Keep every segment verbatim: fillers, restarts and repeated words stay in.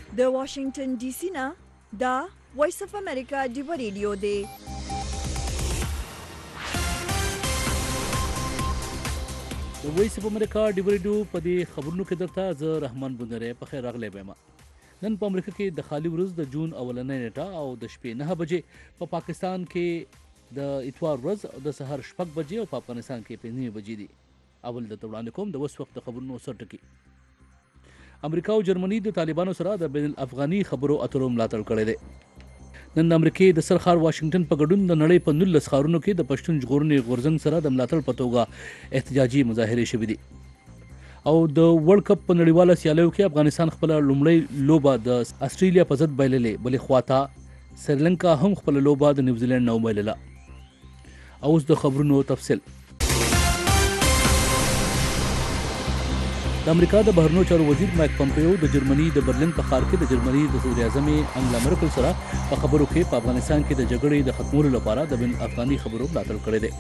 د واشنگټن ډي سي نه دا وایس اف امریکا ډیو ریډیو دی. د وایس اف امریکا ډیو ریډیو په دې خبرونو کې درته زه رحمان بندری په خیر راغلی یم. نن په امریکا کې د خالي ورځ د جون اولنۍ نیټه او د شپې نه بجې په پا پاکستان کې د اتوار ورځ د سهار شپږ بجې او په افغانستان کې پنځه بجې دي. اول د وړاندې کوم د اوس وخت د خبرونو سر ټکي. امریکا او جرمني د طالبانو سره د بین الافغاني خبرو اترو ملاتړ کړی دی. نن د امریکې د سرخار واشنگټن په ګډون د نړۍ په نولس ښارونو کې د پښتون ژغورنې غورځنګ سره د ملاتړ په توګه احتجاجي مظاهرې شوې دي. او د ورلد کپ په نړیواله سیالیو کې افغانستان خپل لومړی لوبه د استرالیا په ضد بایللې، بلې خواته سریلانکا هم خپل لوبه د نیوزیلند نه وبایلله. اوس د خبرونو تفصیل. د امریکا د بهرنیو چارو وزیر مایک پمپیو د جرمني د برلین په ښار کې د جرمني د صدر اعظم انګلا مرکل سره په خبرو کې په افغانستان کې د جګړې د ختمولو لپاره د بین افغاني خبرو ملاتړ کړی دی.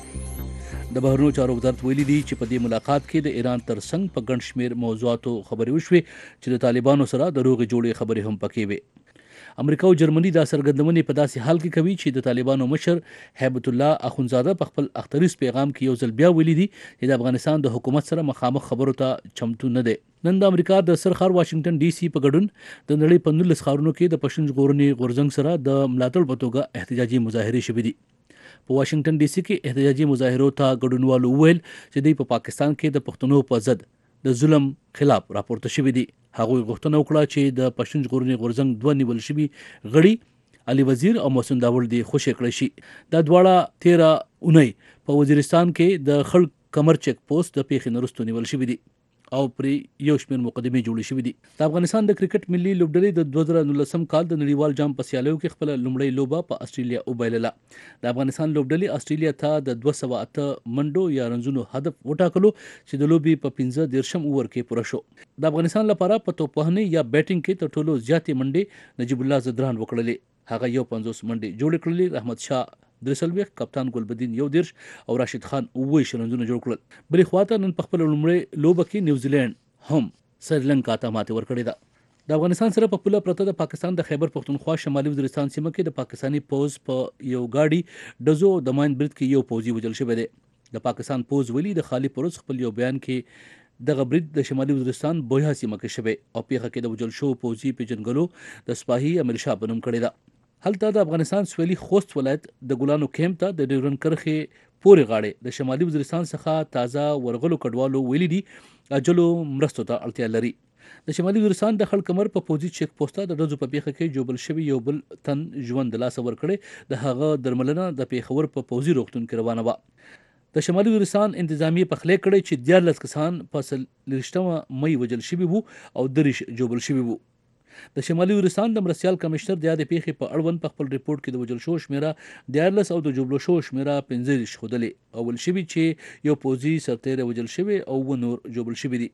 د بهرنیو چارو وزارت ویلي دی چې په دې ملاقات کې د ایران ترڅنګ په ګڼ شمېر موضوعاتو خبرې وشوې چې د طالبانو سره د روغې جوړې خبرې هم پکې وې. امریکا او جرمني دا څرګندونې په داسې حال کې کوي چې د طالبانو مشر هیبت الله اخونزاده په خپل اختریز پیغام کې یو ځل بیا ویلي دي چې د افغانستان د حکومت سره مخامخ خبرو ته چمتو نه دی. نن د امریکا د سرخار واشنگټن ډي سي په ګډون د نړۍ په نولس ښارونو کې د پښتون ژغورنې غورځنګ سره د ملاتړ په توګه احتجاجي مظاهرې شوې دي. په واشنگټن ډي سي کې احتجاجي مظاهرو ته ګډونوالو وویل چې دوی په پاکستان کې د پښتنو په ضد د ظلم خلاف راپورته شوي دي. هغوی غوښتنه وکړه چې د پښتون ژغورنې غورځنګ دوه نیول شوي غړي علي وزیر او محسن داوړ دې خوشي کړی شي. دا دواړه تیره اونۍ په وزیرستان کې د خړ کمر چیک پوسټ د پیښې نه وروسته نیول شوي دي او پرې یو شمېر مقدمې جوړې شوې دي. د افغانستان د کرکټ ملي لوبډلې د دوه زره نولسم کال د نړیوال جام په سیالیو کې خپل لومړی لوبه په استرالیا وبایلله. د افغانستان لوبډلې استرالیا ته د دوه سوه اته منډو یا رنزونو هدف وټاکلو چې د لوبې په پنځه دېرشم اوور کې پوره شو. د افغانستان لپاره په توپوهنې یا بیټینګ کې تر ټولو زیاتې منډې نجیب الله زدران وکړلې. هغه یو پنځوس منډې جوړې کړلې. احمد شاه درې څلوېښت، کپتان ګلبدین یو دېرش او راشد خان اووه ویشت رنزونه جوړ کړل. بلې خواته نن په خپله لومړۍ لوبه کې نیوزیلینډ هم سریلانکا ته ماتې ورکړې ده. د افغانستان سره په پوله پرته د پاکستان د خیبر پختونخوا شمالي وزیرستان سیمه کې د پاکستاني پوځ په یو گاډي ډزو او د ماین برید کې یو پوځي وژل شوی دی. د پاکستان پوځ ویلي د خالي پروز خپل یو بیان کې دغه برید د شمالي وزیرستان بویها سیمه کې شوی او پیښه کې د وژل شوو پوځي پیژنګلو د سپاهي امیر شاه په نوم کړې ده. هلته د افغانستان سویلي خوست ولایت د ګلانو کیمپ ته د ډیورن کرښې پورې غاړې د شمالي وزیرستان څخه تازه ورغلو کډوالو ویلي دي اجلو مرستو ته اړتیا لري. د شمالي وزیرستان د خړ کمر په پوځي چیک پوسټه د ډزو په پیښه کې جوبل شوی یو بل تن ژوند د لاسه ورکړی. د هغه درملنه د پیښور په پوځي روغتون کې روانه وه. د شمالي وزیرستان انتظامیې پخلی کړی چې دیارلس کسان په څلېرویشتمه مۍ وژل شوي وو او دېرش جوبل شوي وو. د شمالي وزیرستان د مرستیال کمشنر د یادې پیښې په اړوند په خپل ریپورت کې د وژل شوو شمېره دیارلس او د جوبلو شوو شمېره پنځه دېرش ښودلې او ویل شوي چې یو پوځي سرتیری وژل شوی او اووه نور جوبل شوي دي.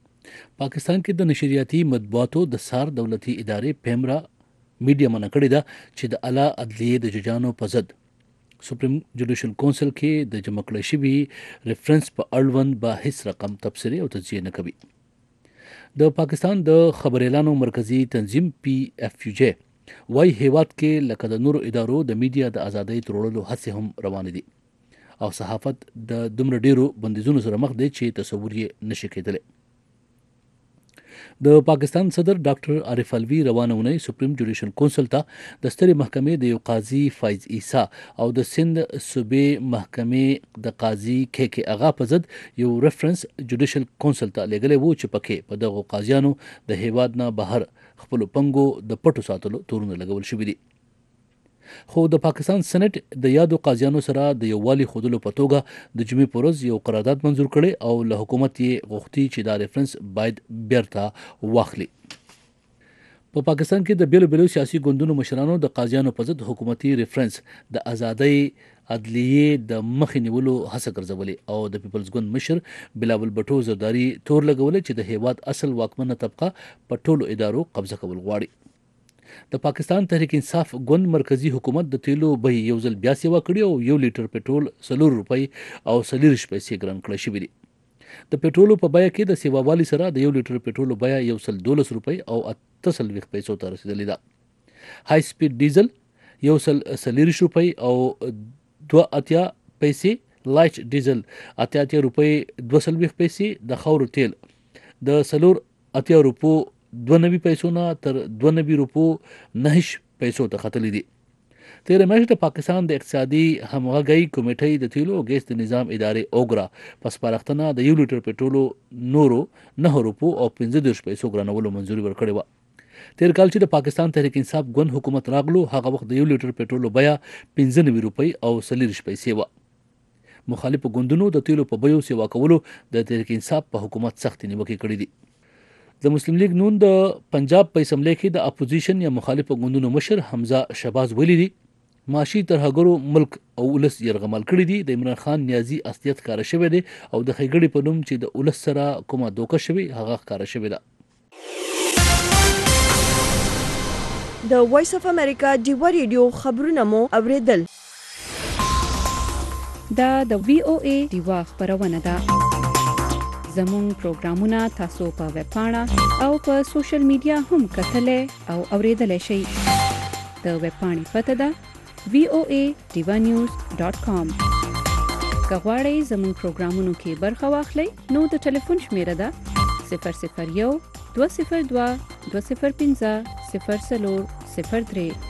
پاکستان کې د نشریاتي مطبوعاتو د سار دولتي ادارې پیمرا میډیا منع کړې ده چې د اعلی عدلیې د ججانو په ضد سپریم جوډیشل کونسل کې د جمع کړی شوي ریفرنس په اړوند به هیڅ رقم تبصرې او تجزیه نه کوي. د پاکستان د خبر اعلانو مرکزی تنظیم پی اف یو جی وايي هیواد کې لکه د نورو ادارو د میډیا د ازادۍ تړلو هڅې هم روانې دي او صحافت د دومره ډیرو بندیزونو سره مخ دی چې تصور یې نشي کېدلی. د پاکستان صدر ډاکټر عارف الوی روانه اونۍ سپریم جوډیشل کونسل ته د سترې محکمې د یو قاضي فایز عیسی او د سند صوبې محکمې د قاضي کې کې اغا په ضد یو ریفرنس جوډیشل کونسل ته لېږلی وو چې پکې په دغو قاضیانو د هیواد نه بهر خپلو پنګو د پټو ساتلو تورونه لګول شوي دي. خو د پاکستان سېنات د یادو قاضیانو سره د یووالي ښودلو په توګه د جمعې په ورځ یو قرارداد منظور کړی او له حکومت یې غوښتي چې دا ریفرنس باید بیرته واخلي. په پاکستان کې د بیلو بیلو سیاسي ګوندونو مشرانو د قاضیانو په ضد حکومتي ریفرنس د ازادۍ عدلیې د مخې نیولو هڅه ګرځولې او د پیپلز ګوند مشر بلاول بټو زرداري تور لګولې چې د هیواد اصل واکمنه طبقه په ټولو ادارو قبضه کول غواړي. د پاکستان تحریک انصاف ګوند مرکزی حکومت د تیلو بیې یو ځل بیا سیوا کړي او یو لیټر پټرول څلور روپۍ او څلېرویشت پیسې ګران کړی شوي دي. د پېټرولو په بیه کې د سیوا والي سره د یو لیټر پېټرولو بیه یو سل دولس روپۍ او اته څلوېښت پیسو ته رسیدلې ده. های سپیډ ډیزل یو سل څلېرویشت روپۍ او دوه اتیا پیسې، لایټ ډیزل اتیا اتیا روپۍ دوه څلوېښت پیسې، د خاورو تیل د څلور اتیا روپو دوه نوي پیسو نه تر دوه نوي روپو نهش پیسو ته ختلي دي. تیره میاشت د پاکستان د اقتصادي همغږۍ کمیټې د تیلو او ګیس د نظام ادارې اوګرا په سپارښتنه د یو لیټر پېټرولو نورو نه روپو او پنځه دېرش پیسو ګرانولو منځوري ورکړې وه. تیر کال چې د پاکستان تحریک انصاف ګوند حکومت راغلو، هغه وخت د یو لیټر پېټرولو بیه پنځه نوي روپۍ او څلېرویشت پیسې وه. مخالفو ګوندونو د تیلو په بیو سیوا کولو د تحریک انصاف په حکومت سختې نیوکې کړې دي. د مسلم لیگ نون د پنجاب په اسمبلی کې د اپوزیشن یا مخالفو ګوندونو مشر حمزه شهباز ویلي دي معاشي ترهګرو ملک او ولس یرغمل کړی دي. د عمران خان نیازي اصلیت ښکاره شوی دی او د ښېګړې په نوم چې د ولس سره کومه دوکه شوې هغه ښکاره شوې ده. د وایس اف امریکا ډیوا ریډیو خبرونه مو اوریدل. دا د وی او ای ډیوا خبرونه ده. زموږ پروګرامونه تاسو په ویب پاڼه او په سوشل میډیا هم کتلای او اوریدلای شئ. د ویب پاڼې پته ده وی او ای ډیوا نیوز ډاټ کام. که غواړئ زموږ پروګرامونو کې برخه واخلئ نو د ټلیفون شمیره ده صفر صفر یو دوه صفر دوه دوه صفر پنځه صفر څلور صفر درې.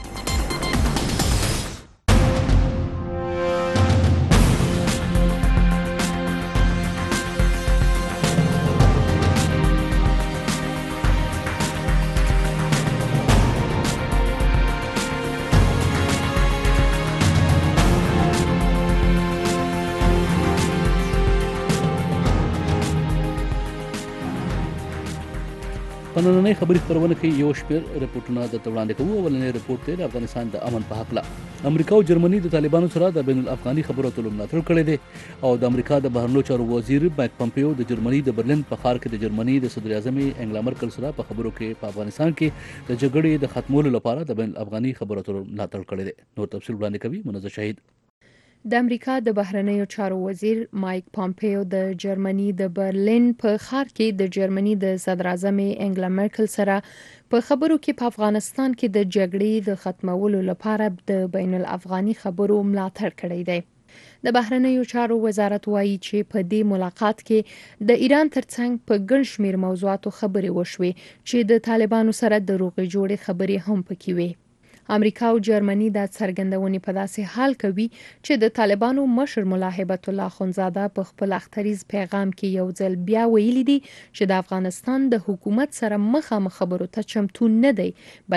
په نننۍ خبري خبرونه کې یو شمېر رپورټونه درته وړاندې کوو. اولنی رپورټ دی د افغانستان د امن په هکله. امریکا او جرمني د طالبانو سره د بین الافغاني خبرو اترو ملاتړ کړی دی او د امریکا د بهرنیو چارو وزیر مایک پمپیو د جرمني د برلین په ښار کې د جرمني د صدر اعظم انګلا مرکل سره په خبرو کې په افغانستان کې د جګړې د ختمولو لپاره د بین الافغاني خبرو اترو ملاتړ کړی دی. نور تفصیل وړاندې کوي منزه شهید. د امریکا د بهرنیو چارو وزیر مایک پامپیو د جرمني د برلین په ښار کې د جرمني د صدر اعظم انګلا مرکل سره په خبرو کې په افغانستان کې د جګړې د ختمولو لپاره د بین الافغاني خبرو ملاتړ کړی دی. د بهرنیو چارو وزارت وایي چې په دې ملاقات کې د ایران ترڅنګ په ګڼ شمېر موضوعاتو خبرې وشوې چې د طالبانو سره د روغې جوړې خبرې هم پکې وې. امریکا او جرمني دا څرګندونې په داسې حال کوي چې د طالبانو مشر ملا هیبت الله اخندزاده په خپل اختریز پیغام کې یو ځل بیا ویلي دي چې د افغانستان د حکومت سره مخامخ خبرو ته چمتو نه دی،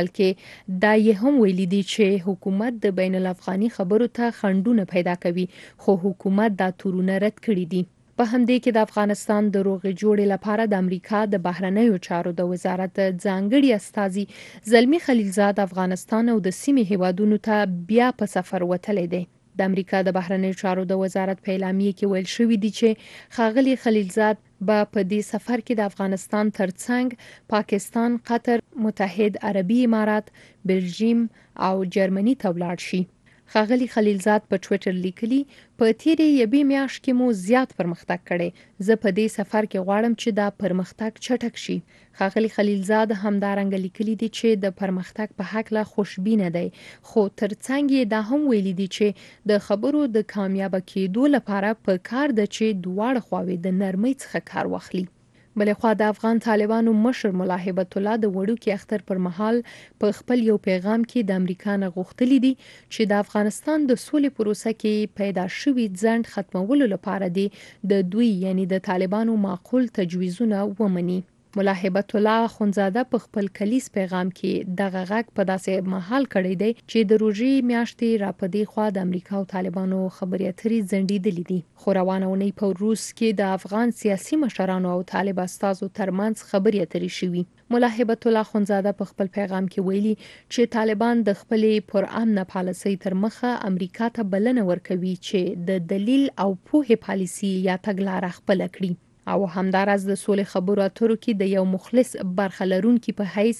بلکې دا یې هم ویلي دي چې حکومت د بین الافغاني خبرو ته خنډونه پیدا کوي، خو حکومت دا تورونه رد کړي دي. په همدې کې د افغانستان د روغې جوړې لپاره د امریکا د بهرنیو چارو د وزارت ځانګړي استازي زلمی خلیلزاد افغانستان او د سیمې هیوادونو ته بیا په سفر وتلی دی. د امریکا د بهرنیو چارو د وزارت په اعلامیه کې ویل شوی دی چې ښاغلي خلیلزاد به په دې سفر کې د افغانستان ترڅنګ پاکستان، قطر، متحد عربي امارات، بلجیم او جرمني ته ولاړ شي. ښاغلي خلیلزاد په ټویټر لیکلي په تیرې یوې میاشت کې مو زیات پرمختګ کړی، زه په دې سفر کې غواړم چې دا پرمختګ چټک شي. ښاغلي خلیلزاد همدارنګه لیکلي دي چې د پرمختګ په هکله خوشبینه دی، خو ترڅنګ یې دا هم ویلي دي چې د خبرو د کامیابه کېدو لپاره په کار ده چې دواړه خواوې د نرمۍ څخه کار واخلي. بلې خوا د افغان طالبانو مشر ملا هیبت الله د وړوکي اختر پر مهال په خپل یو پیغام کې د امریکا نه غوښتلي دي چې د افغانستان د سولې پروسه کې پیدا شوي ځنډ ختمولو لپاره دی د دوی یعنی د طالبانو معقول تجویزونه ومني. ملا هیبت الله اخندزاده په خپل کلیس پیغام کې دغه غږ په داسې مهال کړی دی چې د روژې میاشتې را په دې خوا د امریکا او طالبانو خبرې اترې ځنډېدلې دي، خو روانه اونۍ په روس کې د افغان سیاسي مشرانو او طالب استازو ترمنځ خبرې اترې شوي. ملا هیبت الله اخندزاده په خپل پیغام کې ویلي چې طالبان د خپلې پرامنه پالیسۍ تر مخه امریکا ته بلنه ورکوي چې د دلیل او پوهې پالیسي یا تګلاره خپله کړي او همداراز د سولې خبرو اترو کې د یو مخلص برخه لرونکي په حیث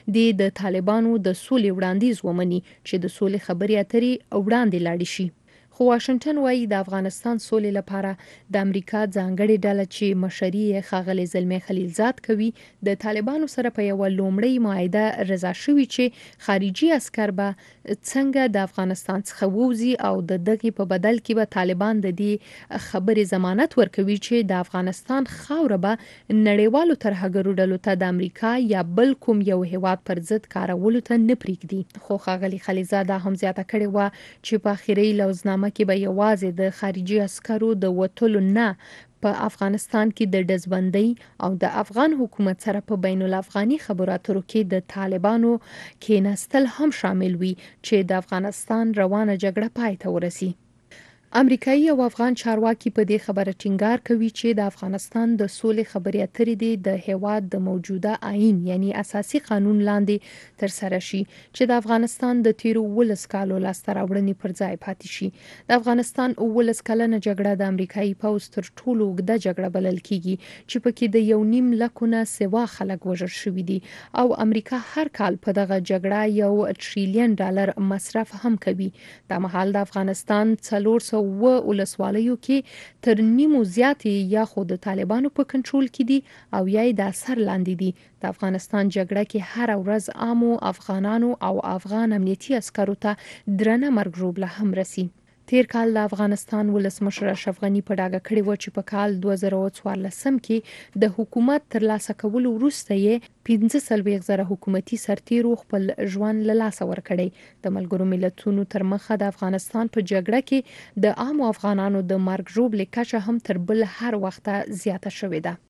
د طالبانو د سولې وړاندیز ومني چې د سولې خبرې اترې وړاندې لاړې شي. خو واشنگټن وایي د افغانستان سولې لپاره د امریکا ځانګړې ډله چې مشري یې ښاغلی زلمی خلیلزاد کوي د طالبانو سره په یو لومړی معاهده رضا شوی چې خارجي عسكر به څنګه د افغانستان څخه ووزي او د دغه په بدل کې به طالبان د دې خبرې ضمانت ورکوي چې د افغانستان خاوره به نړیوالو ترهګرو ډلو ته د امریکا یا بل کوم یو هیواد پر ضد کارولو ته نه پریږدي. خو ښاغلي خلیلزاد هم زیاته کړې وه چې په اخیری لوزنامه کې به یوازې د خارجي عسکرو د وتلو نه په افغانستان کې د دزبندۍ او د افغان حکومت سره په بین الافغاني خبرو اترو کې د طالبانو کېناستل هم شامل وي چې د افغانستان روانه جګړه پای ته ورسي. امریکایي او افغان چارواکي په دې خبره ټینګار کوي چې د افغانستان د سولې خبرې اترې دي د هیواد د موجوده آئین یعنی اساسي قانون لاندې تر سره شي چې د افغانستان د تیرو ولس کالو لاسته راوړنې پر ځای پاتې شي. د افغانستان ولس کلنه جګړه د امریکایي پوځ تر ټولو اوږده جګړه بلل کیږي چې پکې د یو نیم لکونه سوا خلک وژل شوي دي او امریکا هر کال په دغه جګړه یو ټریلیون ډالر مصرف هم کوي. د مهال د افغانستان څلور سوه و ولسوالیو کې تر نیمو زیاتې یا خو د طالبانو په کنټرول کې دي او یا د اثر لاندې دي. د افغانستان جګړه کې هر ورځ عامو افغانانو او افغان امنیتي عسکرو ته درنه مرګ ژوبله هم رسي. تیر کال د افغانستان ولسمشر اشرف غنی په ډاګه کړی و چې په کال دوه زره څوارلس کې د حکومت ترلاسه کولو وروسته یې پنځه څلوېښت زره حکومتي سرتیرو خپل ژوند له لاسه ورکړی. د ملګرو ملتونو تر مخه د افغانستان په جګړه کې د عامو افغانانو د مرګ ژوبلې کچه هم تر بل هر وخت زیاته شوې ده.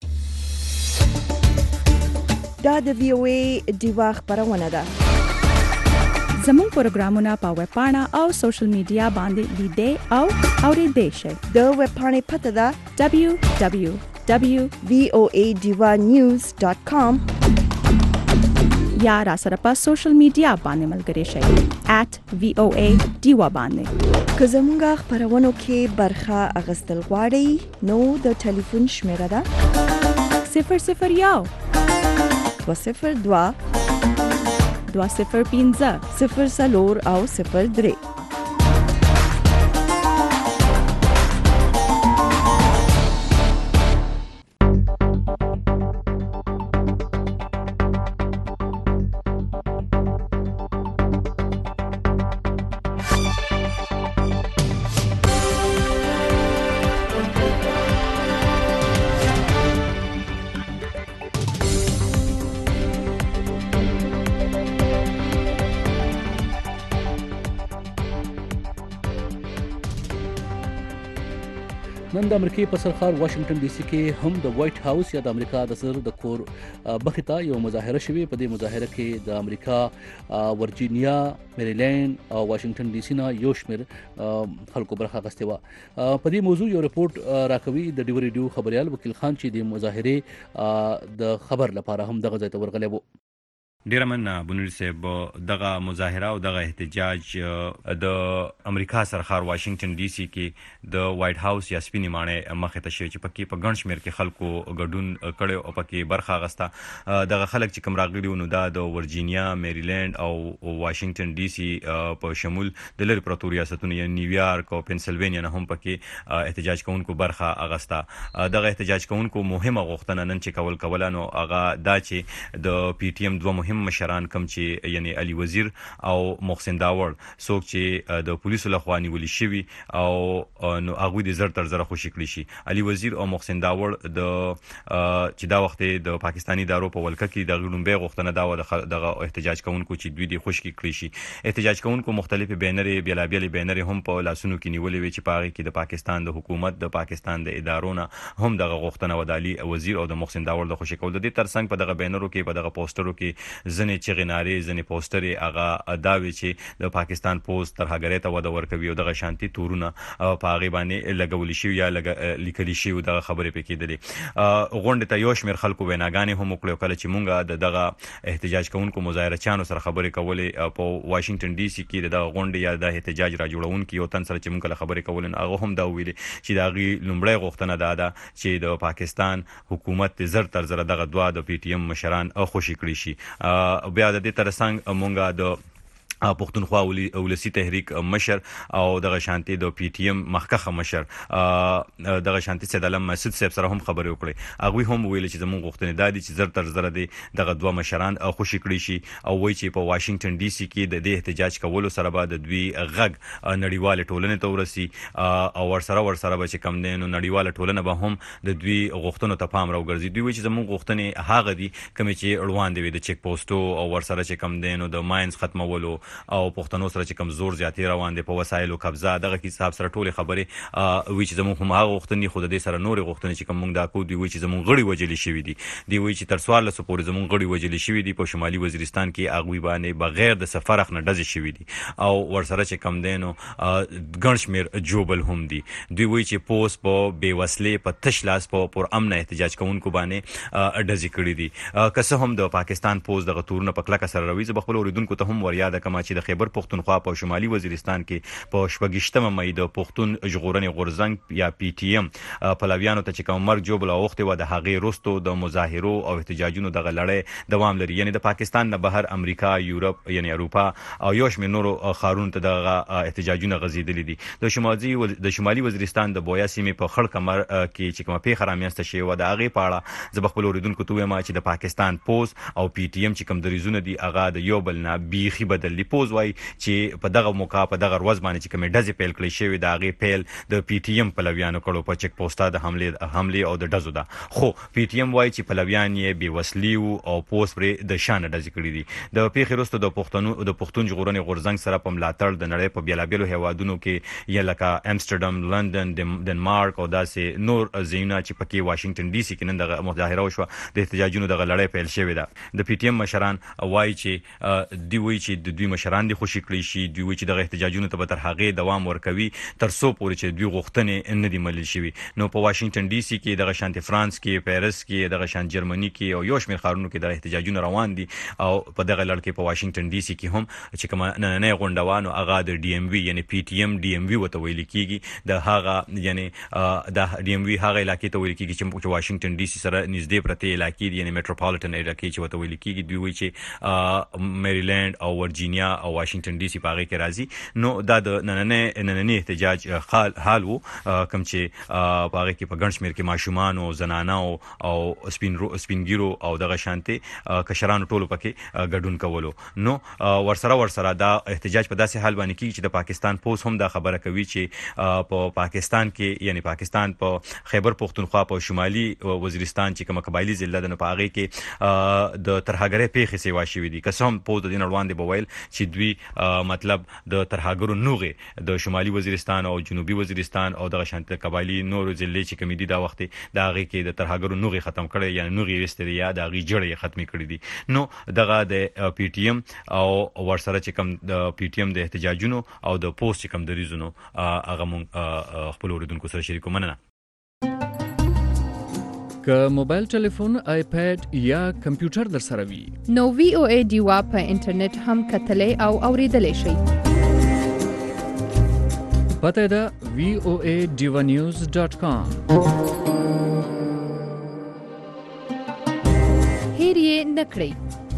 دا د وی او ای دیوا خبرونه ده. زموږ پروګرامونه په ویب پاڼه او سوشل میډیا باندې لیدئ او اوریدئ شئ. د ویب پاڼې پته ده دبلیو دبلیو دبلیو وی او ای دیوا نیوز ډاٹ کام یا را سره په سوشل میډیا باندې ملګري شئ ایٹ وی او ای دیوا باندې. که زموږ خبرونو کې برخه اخیستل غواړئ نو د ټلیفون شمیره ده صفر صفر یو دوه صفر دوه دوه صفر پنځه صفر څلور او صفر درې. نن د امریکای په سرخار واشنگټن ډي سي کې هم د وایټ هاوس یا د امریکا د صدر د کور مخې ته یو مظاهره شوې. په دې مظاهره کې د امریکا ورجینیا، میریلینډ او واشنگټن ډي سي نه یو شمېر خلکو برخه اخیستې وه. په دې موضوع یو رپورټ راکوي د ډیو ریډیو خبريال وکیل خان چې د مظاهرې د خبر لپاره هم دغه ځای ته ورغلی و. ډیره مننه بنور صاحب. دغه مظاهره او دغه احتجاج د امریکا سرخار واشنگټن ډي سي کې د وایټ هاوس یا سپینې ماڼۍ مخې ته شوی چې پکې په ګڼ شمېر کې خلکو ګډون کړی او پکې برخه اخیسته. دغه خلک چې کوم راغلي وو نو دا د ورجینیا، میریلینډ او واشنگټن ډي سي په شمول د لرې پرتو ریاستونو یعنې نیویارک او پنسلوینیا نه هم پکې احتجاج کوونکو برخه اخیسته. دغه احتجاج کوونکو مهمه غوښتنه نن چې کول کوله نو هغه دا چې د پی ټي ایم دوه مهم مشران کم چې یعنی علي وزیر او محسن داور څوک چې د پولیسو لخوا نیول شوی او نو هغه د زر تر زر خوشی کړی شي. علي وزیر او محسن داور د چې دا وخت د پاکستانی دارو په ولکه کې د غلومبه غوښتنه دا و دغه احتجاج کوونکو چې دوی د خوشی کړی شي. احتجاج کوونکو مختلفه بینرې بیلابېل بینرې هم په لاسونو کې نیولې وي چې پاره کې د پاکستان د حکومت، د پاکستان د ادارونو هم دغه غوښتنه و د علي وزیر او د محسن داور د خوشی کول. د دې ترڅنګ په دغه بینرو کې په دغه پوسټرو کې ځنې چغې نارې، ځنې پوسټرې هغه داوي چې د پاکستان پوز ترهګرۍ ته وده ورکوي او دغه شانتي تورونه په هغې باندې لګولی شوي یا لیکلي شوي دغه خبرې پکې کېدلې. غونډې ته یو شمېر خلکو ویناګانې هم وکړې. کله چې مونږ د دغه احتجاج کوونکو مظاهرچیانو سره خبرې کولې په واشنگټن ډي سي کې د دغه غونډې یا د احتجاج را جوړونکي یو تن سره چې مونږ له خبرې کولې هغه هم دا ویلي چې د هغې لومړی غوښتنه دا ده چې د پاکستان حکومت زر تر زره دغه دوه د پی ټي ایم مشران خوشي کړي شي. بیا د دې ترڅنګ مونږه د پښتونخوا ولسی تحریک مشر او دغه شانتي د پی ټی ایم مخکخه مشر دغه شانتي سید علم مسعود صاحب سره هم خبرې وکړي. هغه هم ویل چې زموږ غوښتنې دادي چې زر تر زر دي دغه دوه مشران خوشی کړي شي او وایي چې په واشنگټن ډي سي کې د دې احتجاج کولو سره به د دوی غږ نړیواله ټولنې ته ورسي او ورسره ورسره به چې کم دین نړیواله ټولنه به هم د دوی غوښتنو ته پام راوګرځي. دوی وایي چې زموږ غوښتنې هغه دي کوم چې اړوند دي د چیک پوسټو او ورسره چې کم دین د ماینز ختمولو او پښتنو سره چې کمزور زیاتې روان دي په وسایلو قبضه دغه کې حساب سره ټول خبرې وی چې زموږ هم هغه غوښتنې خو د دې سره نور غوښتنې چې کوم موږ دا کو دی وی چې زموږ غړي وجلي شوی دي دی وی چې تر سوال له پورې زموږ غړي وجلي شوی دي په شمالي وزیرستان کې اغوی باندې بغیر د سفر خنه ډزې شوی دي او ورسره چې کم دینو ګنشمیر جوبل هم دي. دوی وی چې پوس په بې وسلې په تش لاس په پر امن احتجاج کوونکو باندې ډزې کړې دي. که څه هم د پاکستان پوس د غتورونه په کلکه سره روي زه خپل اوریدونکو ته هم ور یاد کما چې د خیبر پښتونخوا په شمالي وزیرستان کې په شپږشتمه مې د پښتون ژغورنې غورځنګ یا پی ټی ایم پلویانو ته چې کوم مرګ جوبل اوخته و د هغې روستو د مظاهرو او احتجاجونو دغه لړۍ دوام لري. یعنی د پاکستان نه بهر امریکا یورپ یعنی اروپا او یو شمېر نورو ښارونو ته دغه احتجاجونه غزیدلي دي. د شمالي د شمالي وزیرستان د بویا سیمې په خړ کمر کې چې کومه پیښه رامنځته شوې و د هغې په اړه زه خپل اوریدونکو ته وایم چې د پاکستان پوز او پی ټی ایم چې کوم دریزونه دي هغه د یو بل نه بیخي بدل دي. پوز وای چې په دغه موقع په دغه ورځ باندې چې کومې ډزې پیل کړې شوې د هغې پیل د پی ټی ایم پلویانو کړو په چیک پوسټا د حملې حملې او د ډزو ده. خو پی ټی ایم وایي چې پلویان یې بې وسلې او پوس پرې د شانه ډزې کړې دي. د پیښې وروسته د پښتنو د پښتون ژغورنې غورځنګ سره په ملاتړ د نړۍ په بیلابیلو هیوادونو کې یا لکه امسټرډم لندن ډنمارک او داسې نور ځایونه چې پکې واشنگټن ډي سي کې نن دغه مظاهره وشوه د احتجاجونو دغه لړۍ پیل شوې ده. د پی ټی ایم مشران وایي چې دوی وایي چې د دوی مشران دي خوشي کړی شي. دوی وایي چې دغه احتجاجونو ته به تر هغې دوام ورکوي تر څو پورې چې دوی غوښتنې نه دي منل شوي. نو په واشنگټن ډي سي کې دغه شانتي فرانس کې پیرس کې دغه شان جرمني کې او یو شمېر ښارونو کې د احتجاجونه روان دي او په دغه لړ کې په واشنگټن ډي سي کې هم چې کومه نننۍ غونډه وه نو هغه د ډي ایم وي یعنی پی ټي ایم ډي ایم وي ورته ویل کېږي. د هغه یعنی د ډي ایم وي هغه علاقې ته ویل کېږي چې واشنگټن ډي سي سره نږدې پرتې علاقې دي یعنی میټروپولیټن علاقې چې ورته ویل کېږي. دوی وایي چې میریلینډ او ورجینیا او واشنگټن ډي سي په هغې کې راځي. نو دا د نننۍ نننۍ احتجاج حال وو کوم چې په هغې کې په ګڼ شمېر کې ماشومانو زنانو او سپین سپینګیرو او دغه شانتي کشرانو ټولو پکې ګډون کولو. نو ورسره ورسره دا احتجاج په داسې حال باندې کېږي چې د پاکستان پوس هم دا خبره کوي چې په پاکستان کې یعنی پاکستان په خیبر پښتونخوا په شمالي وزیرستان چې کومه قبایلي ضلع ده نو په هغې کې د ترهګرۍ پیښې سیوا شوي دي. که څه هم پوس د دې نه وړاندې به ویل چې دوی مطلب د ترهګرو نوغې د شمالي وزیرستان او جنوبي وزیرستان او دغه شانتي قبایلي نورو ضلعې چې کومې دي دا وخت د هغې کې د ترهګرو نوغې ختم کړی یعنی نوغې ویستې یا د هغې جړې یې ختمې کړي دي. نو دغه د پی ټي ایم او ورسره چې کوم د پی ټي ایم د احتجاجونو او د پوسټ چې کوم دریزونو هغه مونږ خپل اوریدونکو سره شریکو. مننه. که موبایل ټلیفون آیپیډ یا کمپیوټر در سره وي نو وی او ای ډیوا په انټرنیټ هم کتلی او اوریدلی شئ. پته ده وی او ای ډیوا نیوز ډاټ کام. هیر یې نه کړئ.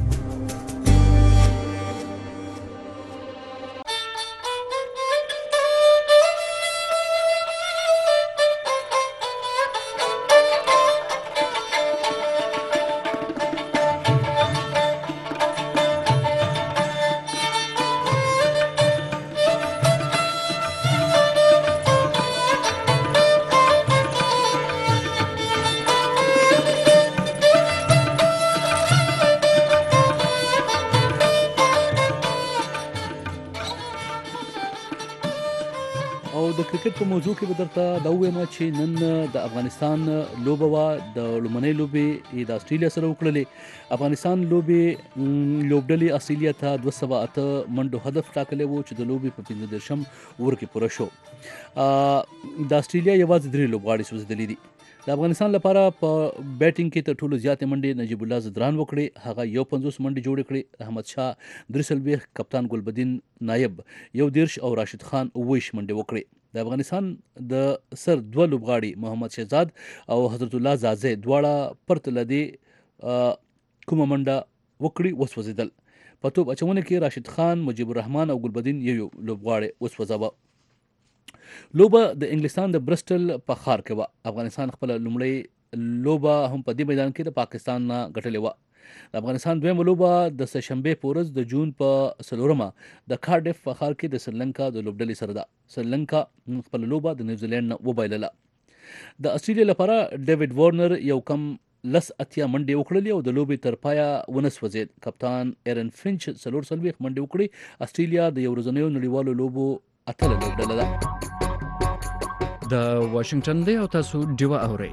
د کرکټ په موضوع کې به درته دا ووایم چې نن د افغانستان لوبه وه د لومړنۍ لوبې د استرالیا سره وکړلې. افغانستان لوبې لوبډلې استرالیا ته دوه سوه اته منډو هدف ټاکلی و چې د لوبې په پنځه دېرشم اوور کې پوره شو. د استرالیا یوازې درې لوبغاړي سوځېدلي دي. د افغانستان لپاره په بیټینګ کې تر ټولو زیاتې منډې نجیب الله زدران وکړې. هغه یو پنځوس منډې جوړې کړې. احمد شاه درې څلوېښت، کپتان ګلبدین نایب یو دېرش او راشد خان اوه ویشت منډې وکړې. د افغانستان د سر دوه لوبغاړي محمد شهزاد او حضرت الله زازې دواړه پرته له دې کومه منډه وکړي وسوځېدل. په توپ اچونه کې راشد خان، مجيب الرحمن او ګلبدین یو لوبغاړی وسوځاوه. لوبه د انګلستان د برسټل په ښار کې وه. افغانستان خپل لومړی لوبه هم په دې میدان کې د پاکستان نه ګټلې وه. د افغانستان دویمه لوبه د سهشنبې په ورځ د جون په څلورمه د کارډف په ښار کې د سریلانکا د لوبډلې سره ده. سریلانکا خپل لوبه د نیوزیلند نه وبایلله. د استرالیا لپاره ډیوډ وارنر یو کم لس اتیا منډې وکړلې او د لوبې تر پایه ونه سوځېد. کپتان ایرن فینچ څلور څلوېښت منډې وکړې. استرالیا د یو ورځنیو نړیوالو لوبو اتله لوبډله ده. د واشنگټن دی او تاسو ډیوه اورئ.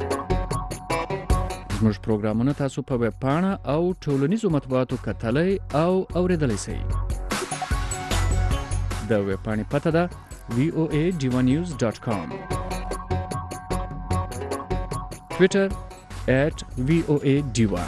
زموږ پروګرامونه تاسو په ویب پاڼه او ټولنیزو مطبوعاتو کتلای او اوریدلای شئ. د ویب پاڼې پته ده وی او ای ډیوا نیوز ډاټ کام. ټویټر ایٹ وی او ای ډیوا.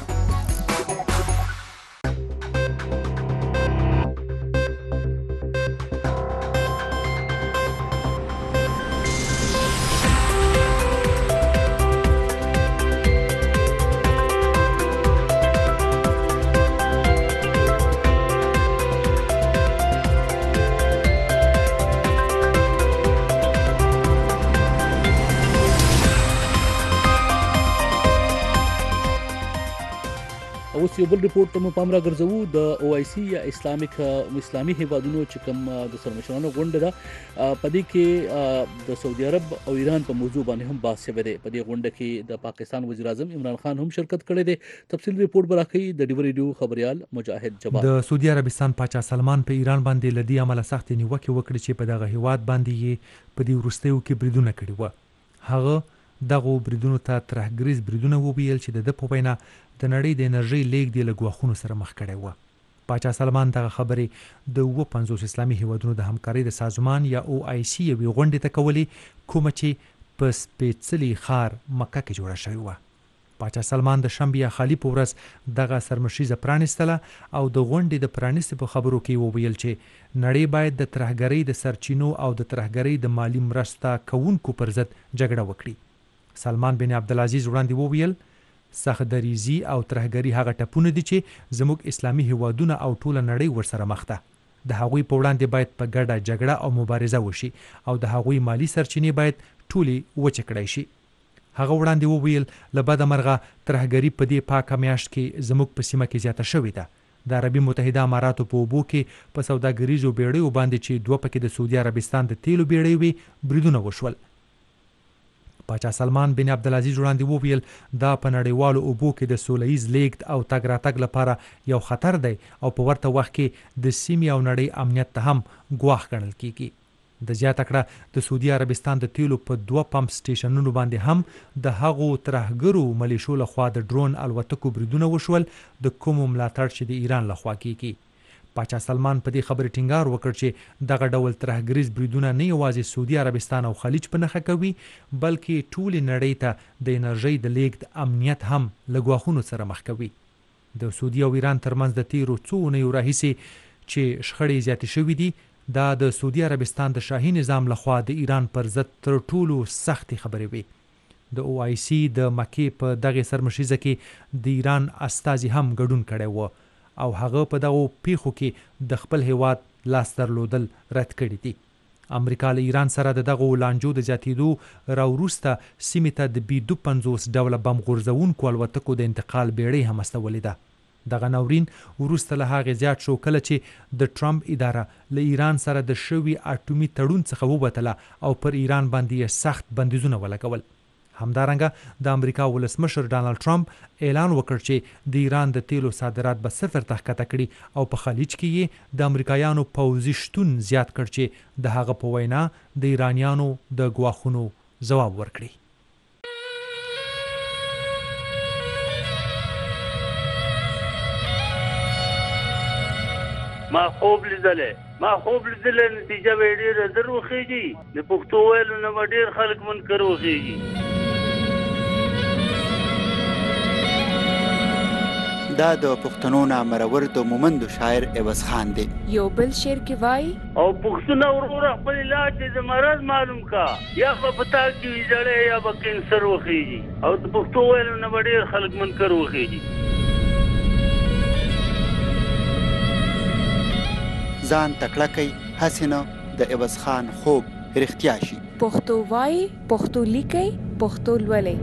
اوس یو بل ریپورت ته مو پام را ګرځوو. د او آی سی یا اسلامیک اسلامي هیوادونو چې کوم د سرمشرانو غونډه ده په دې کې د سعودي عرب او ایران په موضوع باندې هم بحث شوی دی. په دې غونډه کې د پاکستان وزیر اعظم عمران خان هم شرکت کړی دی. تفصیل ریپورت به راکوي د ډیو ریډیو خبريال مجاهد جبار. د سعودي عربستان پاچا سلمان په ایران باندې لدی عمله سخت نیوکه وکړي چې په دغه هیواد باندې په دې وروستیو کې بریدونه کړي و. هغه دغه بریدونو ته ترهګریز بریدونه وویل چې د د په وینا د نړۍ د انرژي لیږد له ګواښونو سره مخ کړی و. پاچا سلمان دغه خبرې د اووه پنځوس اسلامي هیوادونو د همکارۍ د سازمان یا او آی سی یوې غونډې ته کولې کومه چې په سپېڅلي ښار مکه کې جوړه شوې وه. پاچا سلمان د شنبې یا خالي په ورځ دغه سرمشریزه پرانیستله او د غونډې د پرانیستې په خبرو کې وویل چې نړۍ باید د ترهګرۍ د سرچینو او د ترهګرۍ د مالی مرسته کوونکو پر ضد جګړه وکړي. سلمان بن عبدالعزیز وړاندې وویل سخت دریزي او ترهګري هغه ټپونه دي چې زموږ اسلامي هیوادونه او ټوله نړۍ ورسره مخ ده. د هغوی په وړاندې باید په ګډه جګړه او مبارزه وشي او د هغوی مالی سرچینې باید ټولې وچې کړای شي. هغه وړاندې وویل له بده مرغه ترهګري په دې پاکه میاشت کې زموږ په سیمه کې زیاته شوې ده. د عربي متحده اماراتو په اوبو کې په سوداګریزو بیړیو باندې چې دوه پکې د سعودي عربستان د تیلو بیړۍ وي بریدونه وشول. پاچا سلمان بن عبدالعزیز وړاندې وویل دا په نړیوالو اوبو کې د سوله ییز لیږد او تګ راتګ لپاره یو خطر دی او په ورته وخت کې د سیمې او نړۍ امنیت ته هم ګواښ ګڼل کیږي. د زیاته کړه د سعودي عربستان د تیلو په دوه پمپ سټیشنونو باندې هم د هغو ترهګرو ملیشو لخوا د ډرون الوتکو بریدونه وشول د کومو ملاتړ چې د ایران لخوا کیږي. پاچا سلمان په دې خبرې ټینګار وکړ چې دغه ډول ترهګریز بریدونه نه یوازې سعودي عربستان او خلیج په نښه کوي بلکې ټولې نړۍ ته د انرژۍ د لیږد امنیت هم له ګواښونو سره مخ کوي. د سعودي او ایران ترمنځ د تیرو څو اونیو راهیسې چې شخړې زیاتې شوې دي دا د سعودي عربستان د شاهي نظام لخوا د ایران پر ضد تر ټولو سختې خبرې وي. د او آی سی د مکې په دغه سرمشریزه کې د ایران استازي هم ګډون کړی و او هغه په دغه پیښو کې د خپل هیواد لاس درلودل رد کړي دي. امریکا له ایران سره د دغه لانجو د زیاتېدو راوروسته سیمې ته د بي دوه پنځوس ډوله بم غورځوونکو الوتکو د انتقال بیړۍ هم استولې ده. دغه ناورین وروسته له هغې زیات شو کله چې د ټرمپ اداره له ایران سره د شوي اټومي تړون څخه ووتله او پر ایران باندې سخت بندیزونه ولګول. همدارنګه د امریکا ولسمشر ډانلډ ټرمپ اعلان وکړ چې د ایران د تیلو صادرات به صفر ته ښکته کړي او په خلیج کې یې د امریکایانو پوځي شتون زیات کړ چې د هغه په وینا د ایرانیانو د ګواښونو ځواب ورکړي. ما خوب لیدلې ما خوب لیدلې نتیجه به ډېره زر وخېږي د پښتو ویلو نه به ډېر خلک منکر وخېږي. دا د پښتنو نامرور د مومندو شاعر عوض خان دی. یو بل شعر کې وای او پښتون ورور خپل علاج د مرض معلوم کا یا په پتا کې ویځړې یا په کینسر وخېږي او د پښتو ویلو نه به ډېر خلک منکر وخېږي. ځان تکړه کوي هسې نه د عوض خان خوب رښتیا شي. پښتو وایي، پښتو لیکئ، پښتو لولئ.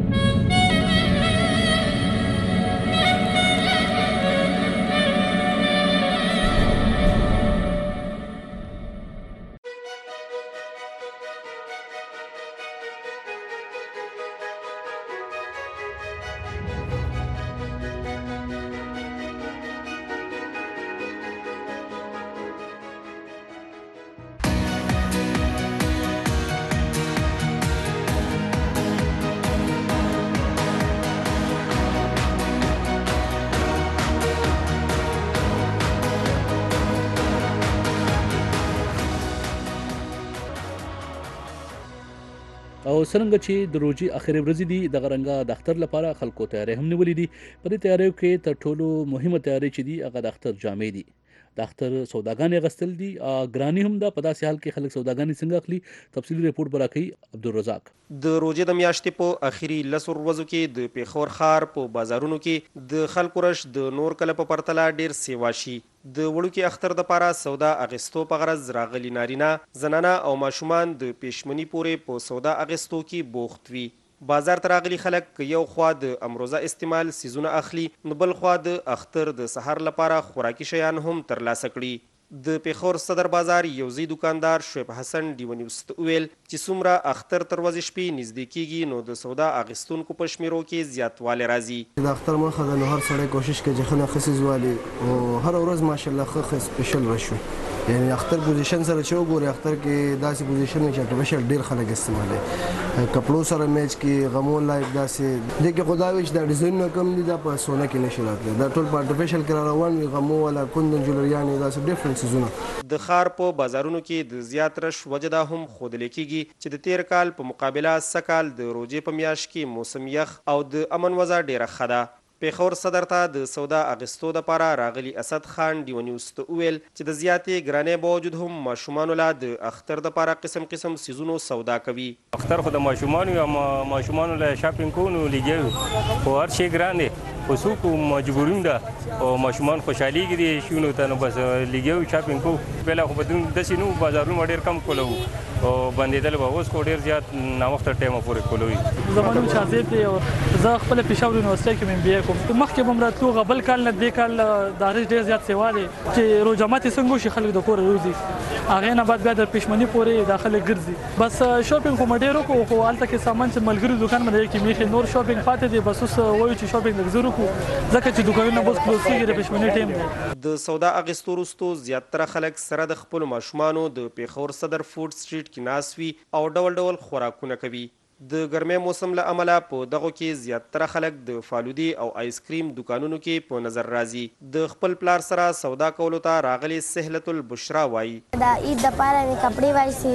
او څرنګه چې د روژې اخري ورځې دي دغه رنګه د اختر لپاره خلکو تیاری هم نیولې دي. په دې تیاریو کې تر ټولو مهمه تیاری چې دي هغه د اختر جامې دي. د اختر سوداګانې اغوستل دي، ګراني هم ده. په داسې حال کې خلک سوداګانې څنګه اخلي؟ تفصیلي ریپورت به راکوي عبدالرزاق. د روژې د میاشتې په اخري لسو ورځو کې د پیښور ښار په بازارونو کې د خلکو رش د نور کله په پرتله ډیر سیوا شي. د وړوکي اختر دپاره سودا اغوستو په غرض راغلي نارینه، زنانه او ماشومان د پېشمني پورې په سودا اغوستو کې بوخت وي. بازار ته راغلي خلک که یو خوا د امروزه استعمال سیزونه اخلي، نو بل خوا د اختر د سحر لپاره خوراکي شیان هم ترلاسه کړي. د پیښور صدر بازار یو ځای دکاندار شعیب حسن ډیو نیوز ته ویل چې څومره اختر تر ورځې شپې نږدې کیږي نو د سودا اخیستونکو په شمیرو کې زیاتوالی راځي. د اختر مخه ده نو هر سړی کوشش کوي چې ښه نه ښه څیز والي او هره ورځ ماشاءالله ښه ښه سپیشل رش وي. یعنی اختر پوزیشن سره چې وګورې اختر کې داسې پوزیشن وي چې آرټیفیشل ډېر خلک استعمالوي، کپړو سره میچ کې غمون لایق داسې دې کې خو دا وي چې دا ډیزاینونه کم دي، دا په سونه کې نشي راتلی، دا ټول په آرټیفیشل کې را روان وي، غمو والا کندن جولریانې داسې ډفرنټ څیزونه. د ښار په بازارونو کې د زیات رش وجه دا هم ښودلی کېږي چې د تیر کال په مقابله سږکال د روژې په میاشت کې موسم یخ او د امن وضع ډېره ښه ده. پیښور صدر ته د سودا اغوستو دپاره راغلي اسد خان ډیو نیوز ته وویل چې د زیاتې ګرانۍ باوجود هم ماشومانو له د اختر دپاره قسم قسم سیزونو سودا کوي. اختر خو د ماشومانو یا ماشومانو له شاپینګ کوو نو لګیا خو هر شی ګران دی، خو څوک مجبورین ده او ماشومان خوشحالېږي دې شیونو ته، نو بس لګیا شاپینګ کوو. پهله خو به داسې نه بازارونه ډېر کم کولو او بندېدل به، اوس خو ډېر زیات ناوخته ټایمه پورې کولوي. زما نوم شاهزیب دی او زه خپله پېښور یونیورسټۍ کې ام بي اې کوم. مخکې به م راتلو هغه بل کال نه دې کال د هغې ډېر زیات سیوا دی چې روژه ماتې څنګه وشي خلک د کوره روزي، هغې نه بعد بیا د پېشمني پورې دا خلک ګرځي. بس شاپینګ خو مې ډېر وکړو خو هلته کې سامان چې ملګري دوکان مې دی کې میښې نور شاپینګ پاتې دی. بس اوس وایو چې شاپینګ لږ زر وکړو ځکه چې دوکانونه به اوس کلوز کېږي، د پېشمني ټایم دی. د سودا اخیستو وروستو زیاتره خلک سره د خپلو ماشومانو د پیښور صدر فوډ سټریټ کې ناست وي او ډول ډول خوراکونه کوي. د ګرمۍ موسم له امله په دغو کې زیاتره خلک د فالودي او آیس کریم دکانونو کې په نظر راځي. د خپل پلار سره سودا کولو ته راغلي سهلت البشرا وایي د عید دپاره مې کپړې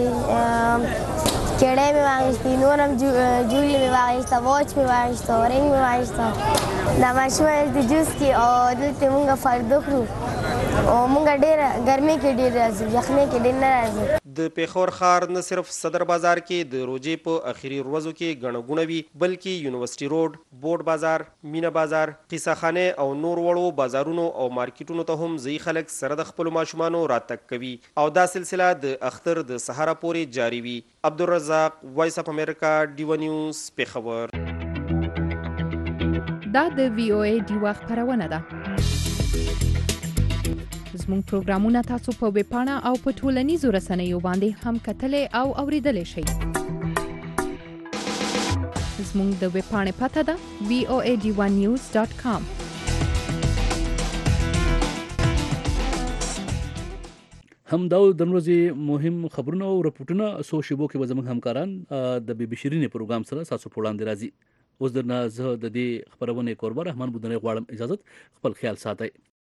واخیستې، کیړۍ مې واخیستې، نور هم جولې مې واخیسته، واچ مې واخیسته، رنګ مې واخیسته. د ماشوم د جوس کې او دلته مونږ فالودو خورو او مونږ ډېره ګرمۍ کې ډېر راځو، یخنۍ کې ډېر نه راځو. د پیښور ښار نه صرف صدر بازار کې د روژې په اخري ورځو کې ګڼه ګوڼه وي، بلکې یونیورسټي روډ، بورډ بازار، مینه بازار، قیصه خانې او نور وړو بازارونو او مارکیټونو ته هم ځایي خلک سره د خپلو ماشومانو راتګ کوي او دا سلسله د اختر د سهاره پورې جاري وي. عبدالرزاق، وایس اف امریکا، ډیو نیوز، پیښور. دا د وی او ای ډیوا خپرونه ده. زموږ پروګرامونه تاسو په ویب پاڼه او په ټولنیزو رسنیو باندې هم کتلی او اوریدلی شئ. زموږ د ویب پاڼې پته ده وی او ای ډي ون نیوز ډاټ کام. هم دا د ورځې مهم خبرونه او رپورټونه څو شیبو کې به زموږ همکاران د بي بي شیرینې پروګرام سره تاسو په وړاندې راځي. اوس درنه زه د دې خپرونې کوربه رحمان بودنۍ غواړم اجازت، خپل خیال ساتئ.